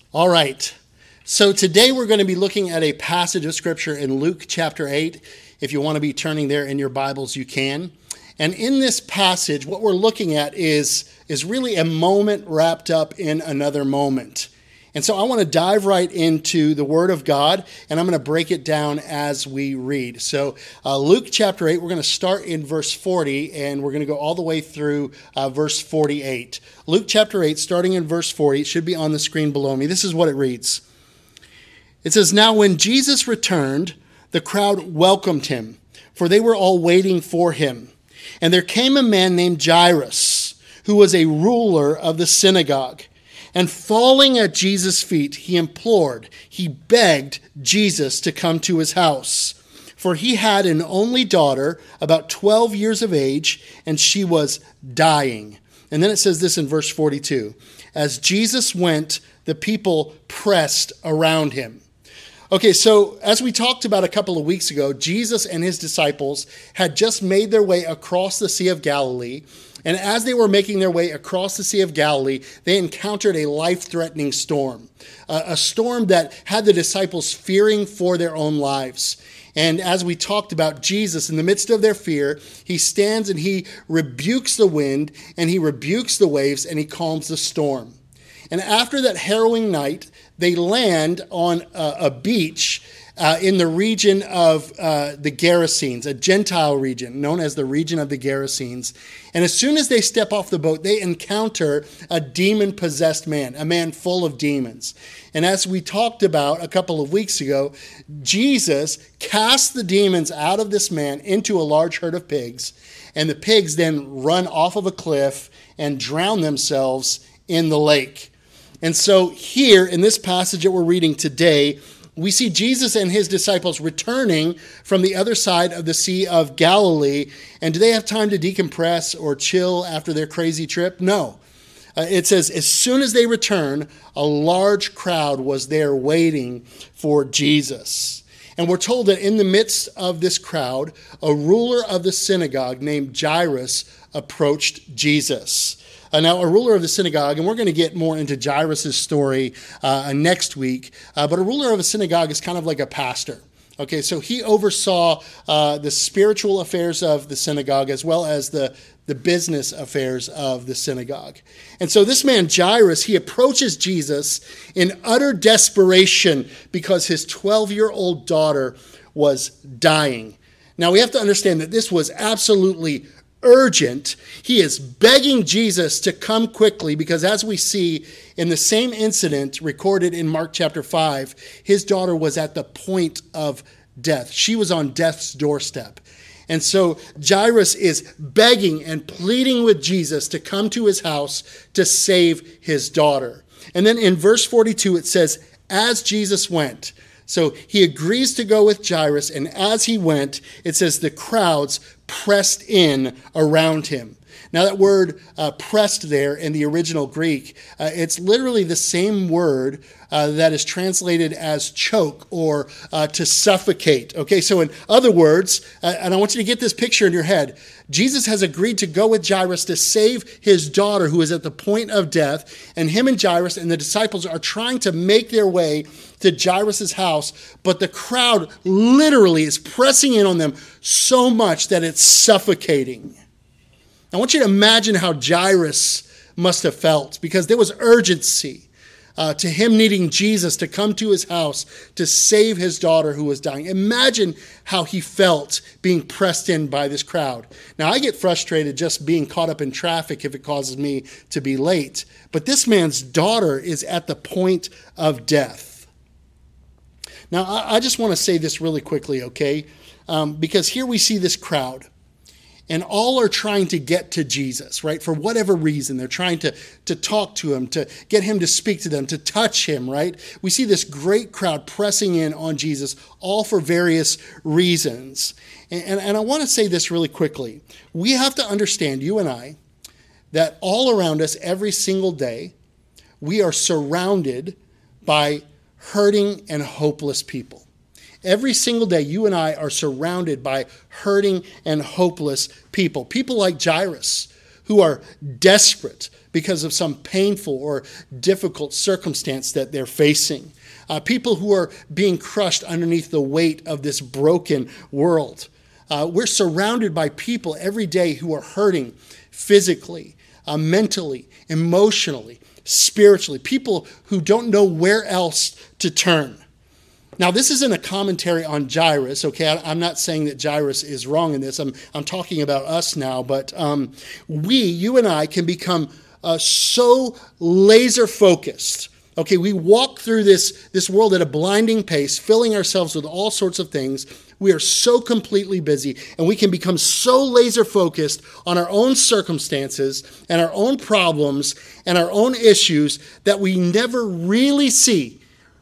All right. So today we're going to be looking at a passage of Scripture in Luke chapter 8. If you want to be turning there in your Bibles, you can. And in this passage, what we're looking at is really a moment wrapped up in another moment. And so I want to dive right into the Word of God, and I'm going to break it down as we read. So Luke chapter 8, we're going to start in verse 40, and we're going to go all the way through verse 48. Luke chapter 8, starting in verse 40, it should be on the screen below me. This is what it reads. It says, "Now when Jesus returned, the crowd welcomed him, for they were all waiting for him. And there came a man named Jairus, who was a ruler of the synagogue. And falling at Jesus' feet, he begged Jesus to come to his house. For he had an only daughter, about 12 years of age, and she was dying." And then it says this in verse 42. "As Jesus went, the people pressed around him." Okay, so as we talked about a couple of weeks ago, Jesus and his disciples had just made their way across the Sea of Galilee. And as they were making their way across the Sea of Galilee, they encountered a life-threatening storm, a storm that had the disciples fearing for their own lives. And as we talked about, Jesus, in the midst of their fear, he stands and he rebukes the wind and he rebukes the waves and he calms the storm. And after that harrowing night, they land on a beach in the region of the Gerasenes, a Gentile region known as the region of the Gerasenes. And as soon as they step off the boat, they encounter a demon-possessed man, a man full of demons. And as we talked about a couple of weeks ago, Jesus casts the demons out of this man into a large herd of pigs, and the pigs then run off of a cliff and drown themselves in the lake. And so here in this passage that we're reading today, we see Jesus and his disciples returning from the other side of the Sea of Galilee. And do they have time to decompress or chill after their crazy trip? No. It says, as soon as they return, a large crowd was there waiting for Jesus. And we're told that in the midst of this crowd, a ruler of the synagogue named Jairus approached Jesus. Now, a ruler of the synagogue, and we're going to get more into Jairus' story next week, but a ruler of a synagogue is kind of like a pastor. Okay, so he oversaw the spiritual affairs of the synagogue as well as the business affairs of the synagogue. And so this man, Jairus, he approaches Jesus in utter desperation because his 12-year-old daughter was dying. Now, we have to understand that this was absolutely urgent. He is begging Jesus to come quickly because, as we see in the same incident recorded in Mark chapter 5, his daughter was at the point of death. She was on death's doorstep. And so Jairus is begging and pleading with Jesus to come to his house to save his daughter. And then in verse 42, it says, as Jesus went. So he agrees to go with Jairus, and as he went, it says the crowds pressed in around him. Now that word pressed there in the original Greek, it's literally the same word that is translated as choke or to suffocate. Okay, so in other words, and I want you to get this picture in your head, Jesus has agreed to go with Jairus to save his daughter who is at the point of death, and him and Jairus and the disciples are trying to make their way to Jairus' house, but the crowd literally is pressing in on them so much that it's suffocating. I want you to imagine how Jairus must have felt, because there was urgency to him needing Jesus to come to his house to save his daughter who was dying. Imagine how he felt being pressed in by this crowd. Now, I get frustrated just being caught up in traffic if it causes me to be late, but this man's daughter is at the point of death. Now, I just want to say this really quickly, okay? Because here we see this crowd. And all are trying to get to Jesus, right? For whatever reason, they're trying to talk to him, to get him to speak to them, to touch him, right? We see this great crowd pressing in on Jesus, all for various reasons. And I want to say this really quickly. We have to understand, you and I, that all around us every single day, we are surrounded by hurting and hopeless people. Every single day, you and I are surrounded by hurting and hopeless people. People like Jairus, who are desperate because of some painful or difficult circumstance that they're facing. People who are being crushed underneath the weight of this broken world. We're surrounded by people every day who are hurting physically, mentally, emotionally, spiritually. People who don't know where else to turn. Now, this isn't a commentary on Jairus, okay? I'm not saying that Jairus is wrong in this. I'm talking about us now, but you and I, can become so laser focused. Okay, we walk through this world at a blinding pace, filling ourselves with all sorts of things. We are so completely busy, and we can become so laser focused on our own circumstances and our own problems and our own issues that we never really see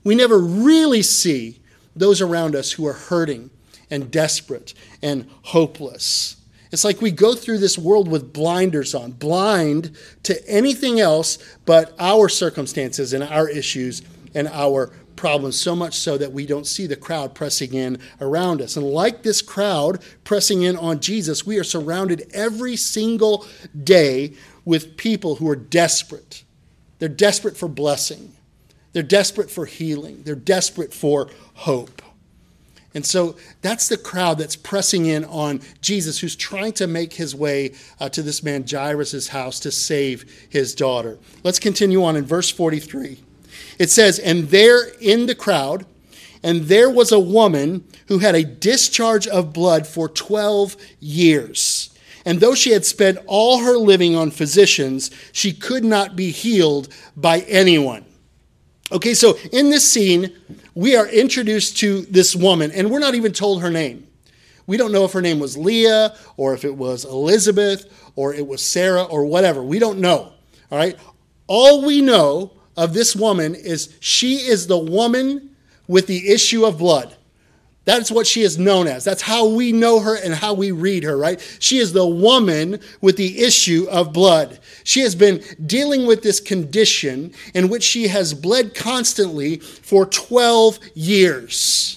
those around us who are hurting and desperate and hopeless. It's like we go through this world with blinders on, blind to anything else but our circumstances and our issues and our problems, so much so that we don't see the crowd pressing in around us. And like this crowd pressing in on Jesus, we are surrounded every single day with people who are desperate. They're desperate for blessing. They're desperate for healing. They're desperate for hope. And so that's the crowd that's pressing in on Jesus, who's trying to make his way to this man Jairus' house to save his daughter. Let's continue on in verse 43. It says, "And there in the crowd, and there was a woman who had a discharge of blood for 12 years. And though she had spent all her living on physicians, she could not be healed by anyone." Okay, so in this scene, we are introduced to this woman, and we're not even told her name. We don't know if her name was Leah, or if it was Elizabeth, or it was Sarah, or whatever. We don't know, all right? All we know of this woman is she is the woman with the issue of blood. That's what she is known as. That's how we know her and how we read her, right? She is the woman with the issue of blood. She has been dealing with this condition in which she has bled constantly for 12 years.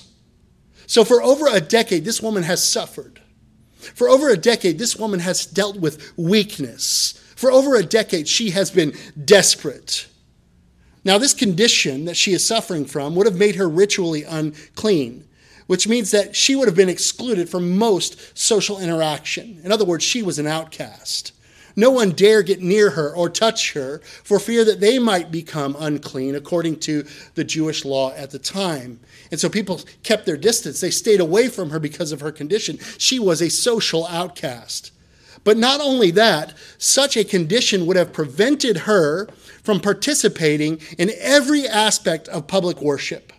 So for over a decade, this woman has suffered. For over a decade, this woman has dealt with weakness. For over a decade, she has been desperate. Now, this condition that she is suffering from would have made her ritually unclean, which means that she would have been excluded from most social interaction. In other words, she was an outcast. No one dare get near her or touch her for fear that they might become unclean according to the Jewish law at the time. And so people kept their distance. They stayed away from her because of her condition. She was a social outcast. But not only that, such a condition would have prevented her from participating in every aspect of public worship.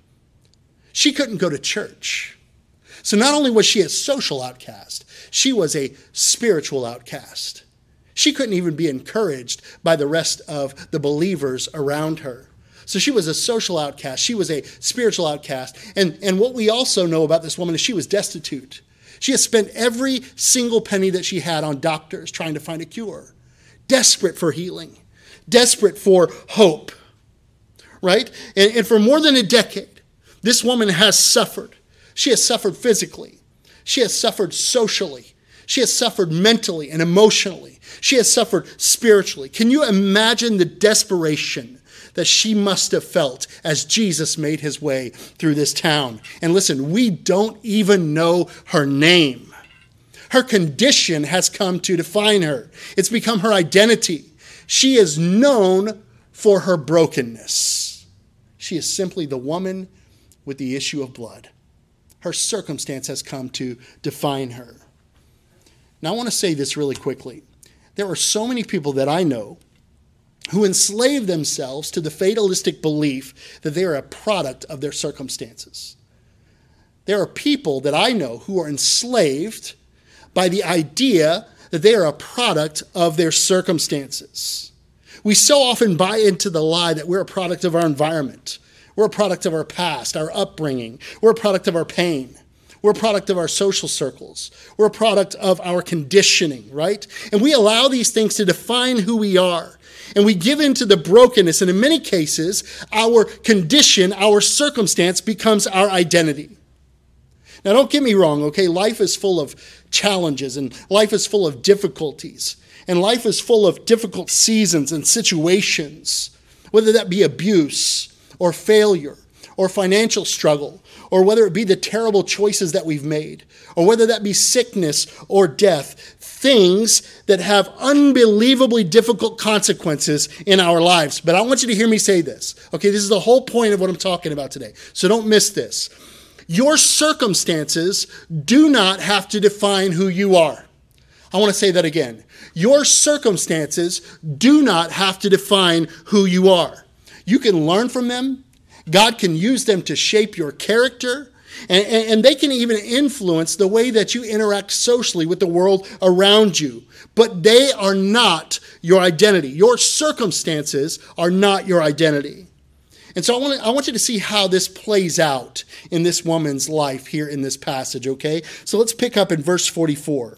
She couldn't go to church. So not only was she a social outcast, she was a spiritual outcast. She couldn't even be encouraged by the rest of the believers around her. So she was a social outcast. She was a spiritual outcast. And what we also know about this woman is she was destitute. She has spent every single penny that she had on doctors trying to find a cure. Desperate for healing. Desperate for hope. Right? And for more than a decade, this woman has suffered. She has suffered physically. She has suffered socially. She has suffered mentally and emotionally. She has suffered spiritually. Can you imagine the desperation that she must have felt as Jesus made his way through this town? And listen, we don't even know her name. Her condition has come to define her. It's become her identity. She is known for her brokenness. She is simply the woman with the issue of blood. Her circumstance has come to define her. Now, I want to say this really quickly. There are so many people that I know who enslave themselves to the fatalistic belief that they are a product of their circumstances. There are people that I know who are enslaved by the idea that they are a product of their circumstances. We so often buy into the lie that we're a product of our environment. We're a product of our past, our upbringing. We're a product of our pain. We're a product of our social circles. We're a product of our conditioning, right? And we allow these things to define who we are. And we give in to the brokenness. And in many cases, our condition, our circumstance becomes our identity. Now, don't get me wrong, okay? Life is full of challenges and life is full of difficulties. And life is full of difficult seasons and situations, whether that be abuse or failure or financial struggle, or whether it be the terrible choices that we've made, or whether that be sickness or death, things that have unbelievably difficult consequences in our lives. But I want you to hear me say this. Okay, this is the whole point of what I'm talking about today. So don't miss this. Your circumstances do not have to define who you are. I want to say that again. Your circumstances do not have to define who you are. You can learn from them. God can use them to shape your character, and they can even influence the way that you interact socially with the world around you. But they are not your identity. Your circumstances are not your identity. And so I want you to see how this plays out in this woman's life here in this passage, okay? So let's pick up in verse 44.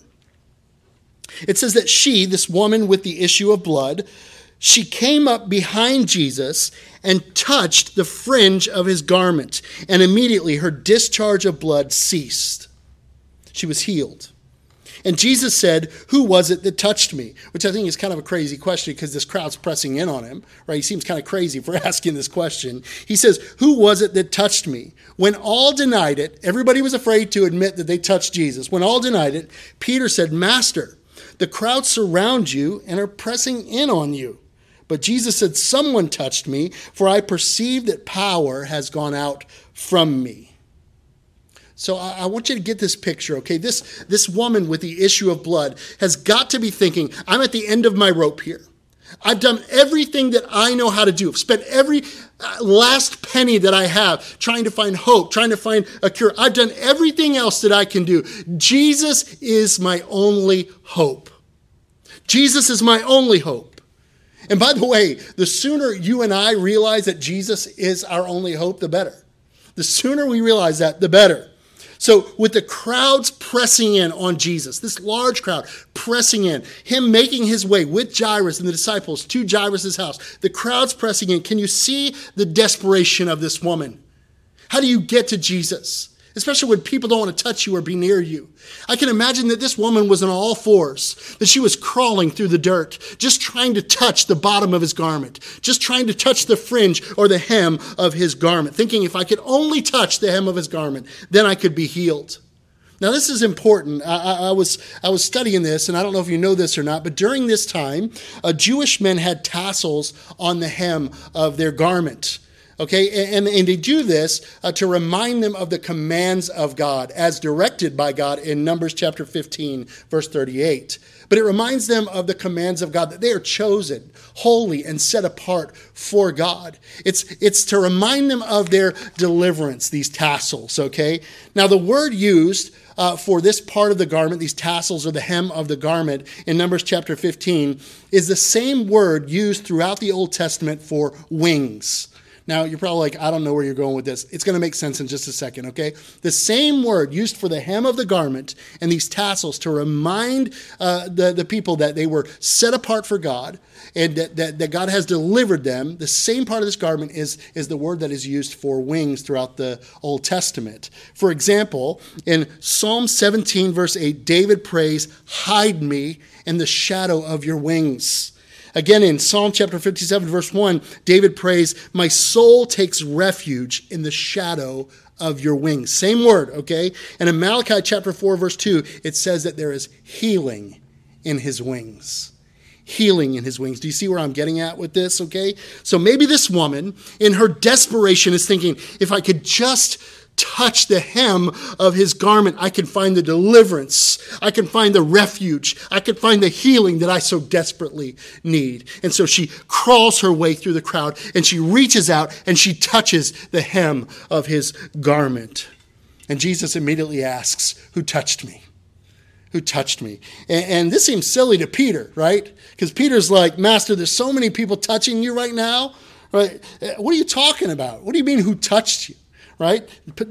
It says that she, this woman with the issue of blood, she came up behind Jesus and touched the fringe of his garment, and immediately her discharge of blood ceased. She was healed. And Jesus said, "Who was it that touched me?" Which I think is kind of a crazy question because this crowd's pressing in on him, right? He seems kind of crazy for asking this question. He says, "Who was it that touched me?" When all denied it, everybody was afraid to admit that they touched Jesus. When all denied it, Peter said, "Master, the crowd surround you and are pressing in on you." But Jesus said, "Someone touched me, for I perceive that power has gone out from me." So I want you to get this picture, okay? This woman with the issue of blood has got to be thinking, I'm at the end of my rope here. I've done everything that I know how to do. I've spent every last penny that I have trying to find hope, trying to find a cure. I've done everything else that I can do. Jesus is my only hope. Jesus is my only hope. And by the way, the sooner you and I realize that Jesus is our only hope, the better. The sooner we realize that, the better. So with the crowds pressing in on Jesus, this large crowd pressing in, him making his way with Jairus and the disciples to Jairus' house, the crowds pressing in, can you see the desperation of this woman? How do you get to Jesus? Especially when people don't want to touch you or be near you. I can imagine that this woman was on all fours, that she was crawling through the dirt, just trying to touch the bottom of his garment, just trying to touch the fringe or the hem of his garment, thinking if I could only touch the hem of his garment, then I could be healed. Now, this is important. I was studying this, and I don't know if you know this or not, but during this time, Jewish men had tassels on the hem of their garment. Okay, and they do this to remind them of the commands of God as directed by God in Numbers chapter 15, verse 38. But it reminds them of the commands of God, that they are chosen, holy, and set apart for God. It's to remind them of their deliverance, these tassels, okay? Now, the word used for this part of the garment, these tassels or the hem of the garment in Numbers chapter 15, is the same word used throughout the Old Testament for wings. Now, you're probably like, I don't know where you're going with this. It's going to make sense in just a second, okay? The same word used for the hem of the garment and these tassels to remind the people that they were set apart for God and that God has delivered them. The same part of this garment is the word that is used for wings throughout the Old Testament. For example, in Psalm 17, verse 8, David prays, "Hide me in the shadow of your wings." Again, in Psalm chapter 57, verse 1, David prays, "My soul takes refuge in the shadow of your wings." Same word, okay? And in Malachi chapter 4, verse 2, it says that there is healing in his wings. Healing in his wings. Do you see where I'm getting at with this, okay? So maybe this woman, in her desperation, is thinking, if I could just touch the hem of his garment, I can find the deliverance. I can find the refuge. I can find the healing that I so desperately need. And so she crawls her way through the crowd and she reaches out and she touches the hem of his garment. And Jesus immediately asks, "Who touched me? Who touched me?" And this seems silly to Peter, right? Because Peter's like, "Master, there's so many people touching you right now. Right? What are you talking about? What do you mean, who touched you?" Right?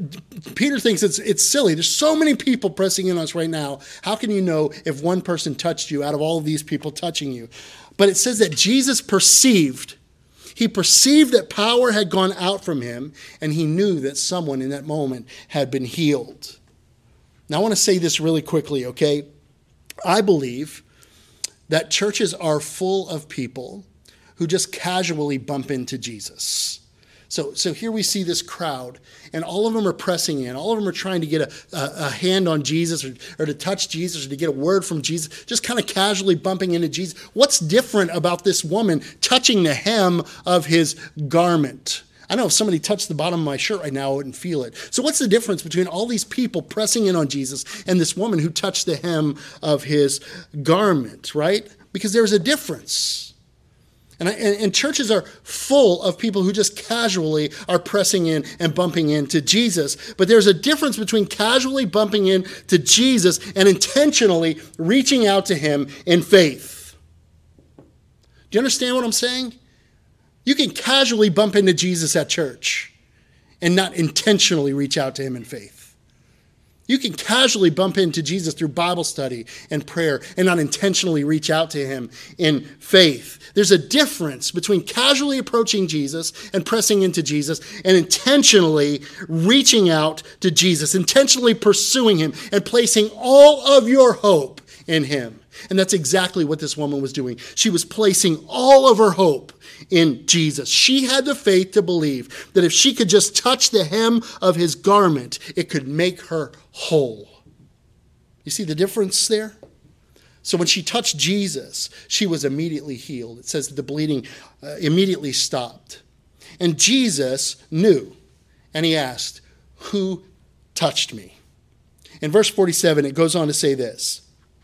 Peter thinks it's silly. There's so many people pressing in on us right now. How can you know if one person touched you out of all of these people touching you? But it says that Jesus perceived. He perceived that power had gone out from him, and he knew that someone in that moment had been healed. Now, I want to say this really quickly, okay? I believe that churches are full of people who just casually bump into Jesus. So here we see this crowd, and all of them are pressing in. All of them are trying to get a hand on Jesus or to touch Jesus or to get a word from Jesus, just kind of casually bumping into Jesus. What's different about this woman touching the hem of his garment? I know if somebody touched the bottom of my shirt right now, I wouldn't feel it. So what's the difference between all these people pressing in on Jesus and this woman who touched the hem of his garment, right? Because there's a difference. And churches are full of people who just casually are pressing in and bumping into Jesus. But there's a difference between casually bumping into Jesus and intentionally reaching out to him in faith. Do you understand what I'm saying? You can casually bump into Jesus at church and not intentionally reach out to him in faith. You can casually bump into Jesus through Bible study and prayer and not intentionally reach out to him in faith. There's a difference between casually approaching Jesus and pressing into Jesus and intentionally reaching out to Jesus, intentionally pursuing him and placing all of your hope in him. And that's exactly what this woman was doing. She was placing all of her hope in Jesus. She had the faith to believe that if she could just touch the hem of his garment, it could make her whole. You see the difference there? So when she touched Jesus, she was immediately healed. It says that the bleeding immediately stopped. And Jesus knew, and he asked, "Who touched me?" In verse 47, it goes on to say this.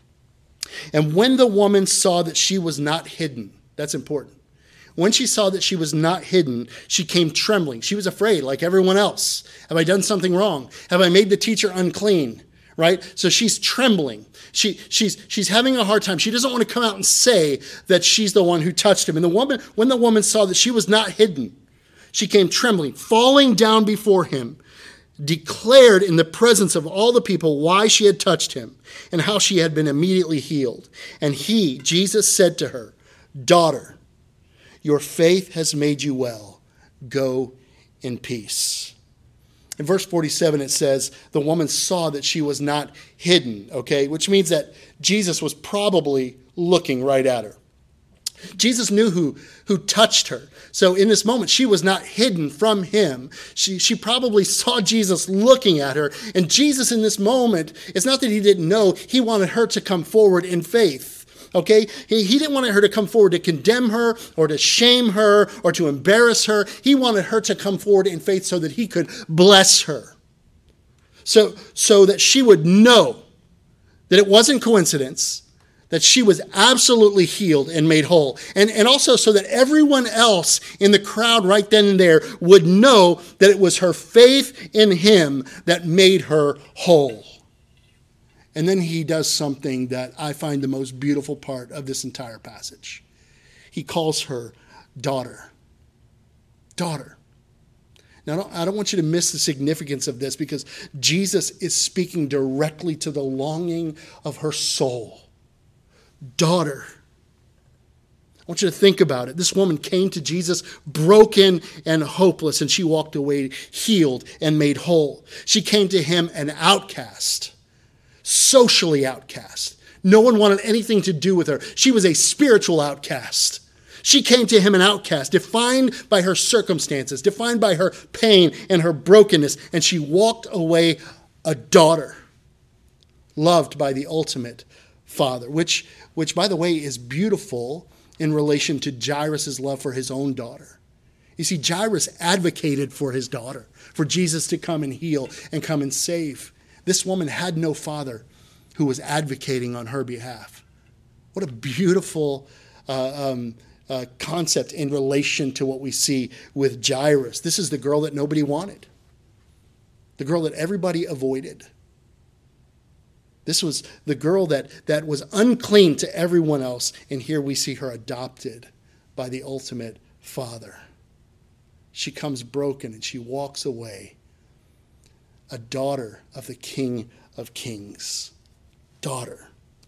And when the woman saw that she was not hidden, that's important. When she saw that she was not hidden, she came trembling. She was afraid, like everyone else. Have I done something wrong? Have I made the teacher unclean? Right? So she's trembling. She's having a hard time. She doesn't want to come out and say that she's the one who touched him. And when the woman saw that she was not hidden, she came trembling, falling down before him, declared in the presence of all the people why she had touched him and how she had been immediately healed. And he, Jesus, said to her, "Daughter, your faith has made you well. Go in peace." In verse 47, it says, the woman saw that she was not hidden, okay? Which means that Jesus was probably looking right at her. Jesus knew who touched her. So in this moment, she was not hidden from him. She probably saw Jesus looking at her. And Jesus in this moment, it's not that he didn't know, he wanted her to come forward in faith. Okay? He didn't want her to come forward to condemn her or to shame her or to embarrass her. He wanted her to come forward in faith so that he could bless her. So that she would know that it wasn't coincidence, that she was absolutely healed and made whole. And also so that everyone else in the crowd right then and there would know that it was her faith in him that made her whole. And then he does something that I find the most beautiful part of this entire passage. He calls her daughter. Daughter. Now, I don't want you to miss the significance of this because Jesus is speaking directly to the longing of her soul. Daughter. I want you to think about it. This woman came to Jesus broken and hopeless, and she walked away healed and made whole. She came to him an outcast. Socially outcast. No one wanted anything to do with her. She was a spiritual outcast. She came to him an outcast, defined by her circumstances, defined by her pain and her brokenness, and she walked away a daughter, loved by the ultimate Father, which by the way, is beautiful in relation to Jairus' love for his own daughter. You see, Jairus advocated for his daughter, for Jesus to come and heal and come and save. This woman had no father who was advocating on her behalf. What a beautiful concept in relation to what we see with Jairus. This is the girl that nobody wanted. The girl that everybody avoided. This was the girl that was unclean to everyone else. And here we see her adopted by the ultimate Father. She comes broken and she walks away. A daughter of the King of Kings. Daughter.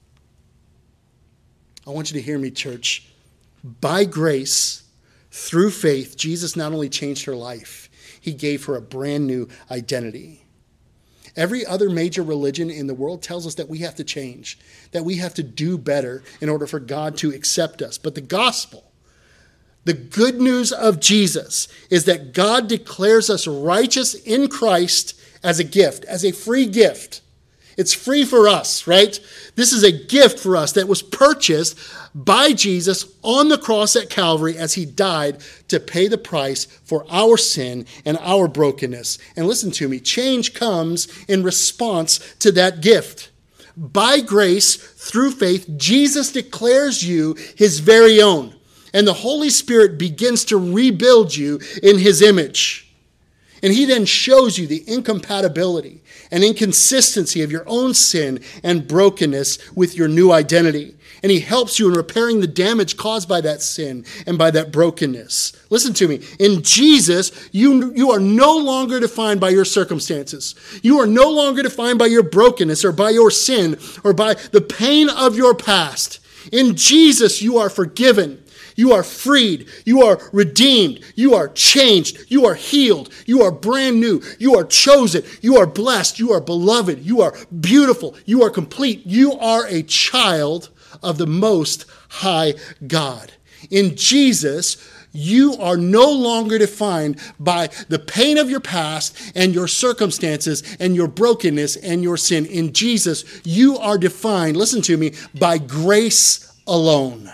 I want you to hear me, church. By grace, through faith, Jesus not only changed her life, he gave her a brand new identity. Every other major religion in the world tells us that we have to change, that we have to do better in order for God to accept us. But the gospel, the good news of Jesus, is that God declares us righteous in Christ as a gift, as a free gift. It's free for us, right? This is a gift for us that was purchased by Jesus on the cross at Calvary as he died to pay the price for our sin and our brokenness. And listen to me, change comes in response to that gift. By grace, through faith, Jesus declares you his very own. And the Holy Spirit begins to rebuild you in his image. And he then shows you the incompatibility and inconsistency of your own sin and brokenness with your new identity. And he helps you in repairing the damage caused by that sin and by that brokenness. Listen to me. In Jesus, you are no longer defined by your circumstances. You are no longer defined by your brokenness or by your sin or by the pain of your past. In Jesus, you are forgiven. You are freed. You are redeemed. You are changed. You are healed. You are brand new. You are chosen. You are blessed. You are beloved. You are beautiful. You are complete. You are a child of the Most High God. In Jesus, you are no longer defined by the pain of your past and your circumstances and your brokenness and your sin. In Jesus, you are defined, listen to me, by grace alone.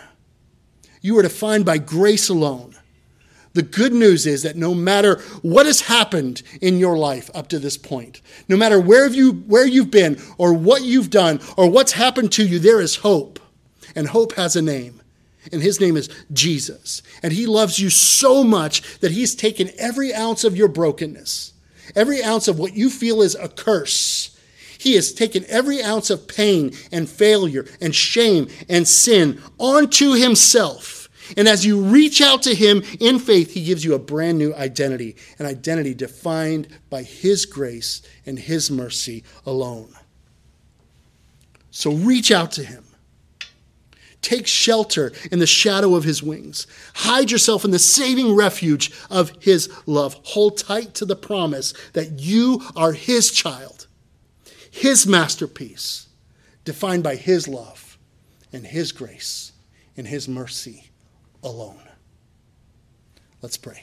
You are defined by grace alone. The good news is that no matter what has happened in your life up to this point, no matter where you've been or what you've done or what's happened to you, there is hope. And hope has a name. And his name is Jesus. And he loves you so much that he's taken every ounce of your brokenness, every ounce of what you feel is a curse. He has taken every ounce of pain and failure and shame and sin onto himself. And as you reach out to him in faith, he gives you a brand new identity, an identity defined by his grace and his mercy alone. So reach out to him. Take shelter in the shadow of his wings. Hide yourself in the saving refuge of his love. Hold tight to the promise that you are his child, his masterpiece, defined by his love and his grace and his mercy alone. Let's pray.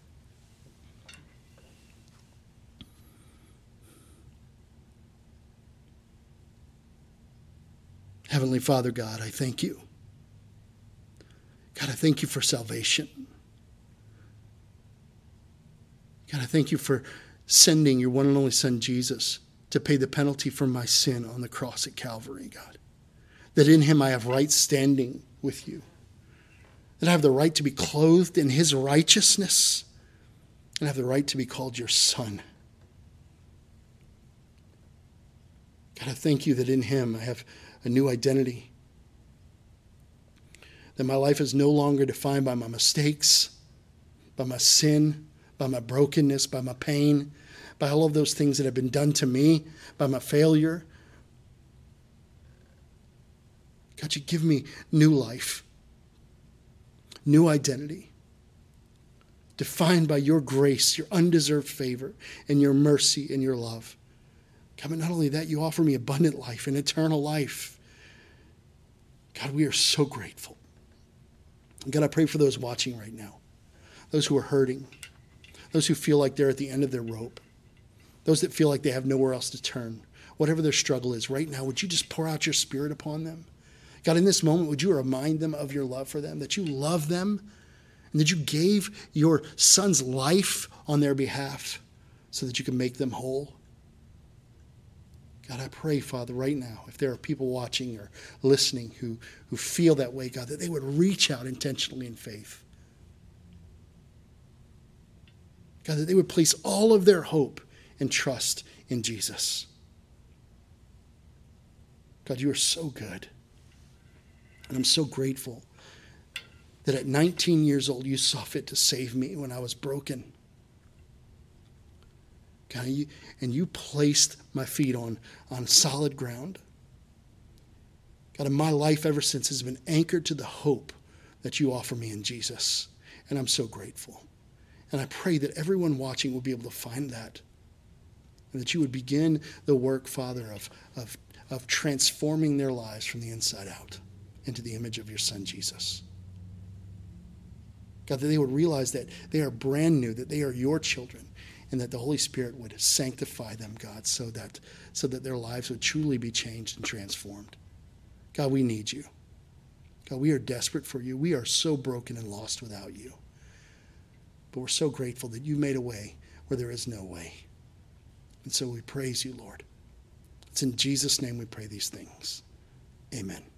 Heavenly Father, God, I thank you. God, I thank you for salvation. God, I thank you for sending your one and only Son, Jesus, to pay the penalty for my sin on the cross at Calvary, God. That in him I have right standing with you. That I have the right to be clothed in his righteousness. And I have the right to be called your son. God, I thank you that in him I have a new identity. That my life is no longer defined by my mistakes, by my sin, by my brokenness, by my pain, by all of those things that have been done to me, by my failure. God, you give me new life, new identity, defined by your grace, your undeserved favor, and your mercy and your love. God, but not only that, you offer me abundant life and eternal life. God, we are so grateful. And God, I pray for those watching right now, those who are hurting, those who feel like they're at the end of their rope, those that feel like they have nowhere else to turn. Whatever their struggle is right now, would you just pour out your Spirit upon them? God, in this moment, would you remind them of your love for them, that you love them, and that you gave your Son's life on their behalf so that you can make them whole? God, I pray, Father, right now, if there are people watching or listening who feel that way, God, that they would reach out intentionally in faith. God, that they would place all of their hope and trust in Jesus. God, you are so good. And I'm so grateful that at 19 years old, you saw fit to save me when I was broken. God, you placed my feet on solid ground. God, and my life ever since has been anchored to the hope that you offer me in Jesus. And I'm so grateful. And I pray that everyone watching will be able to find that. And that you would begin the work, Father, of transforming their lives from the inside out into the image of your Son, Jesus. God, that they would realize that they are brand new, that they are your children, and that the Holy Spirit would sanctify them, God, so that their lives would truly be changed and transformed. God, we need you. God, we are desperate for you. We are so broken and lost without you. But we're so grateful that you made a way where there is no way. And so we praise you, Lord. It's in Jesus' name we pray these things. Amen.